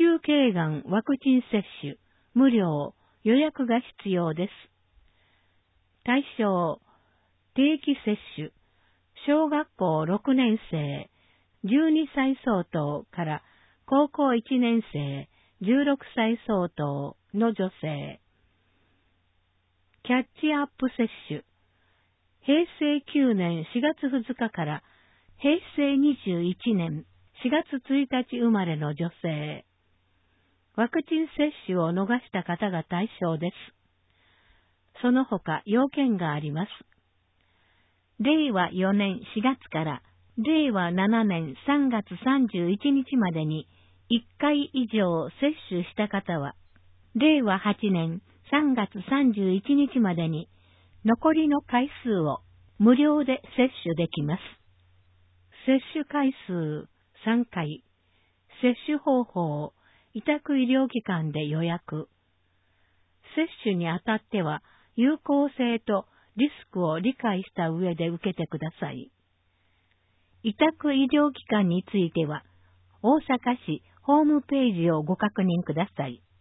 中頸がんワクチン接種、無料、予約が必要です。対象、定期接種、小学校6年生、12歳相当から高校1年生、16歳相当の女性。キャッチアップ接種、平成9年4月2日から平成21年4月1日生まれの女性。ワクチン接種を逃した方が対象です。その他要件があります。令和4年4月から令和7年3月31日までに1回以上接種した方は、令和8年3月31日までに残りの回数を無料で接種できます。接種回数3回、接種方法、委託医療機関で予約。接種にあたっては有効性とリスクを理解した上で受けてください。委託医療機関については、大阪市ホームページをご確認ください。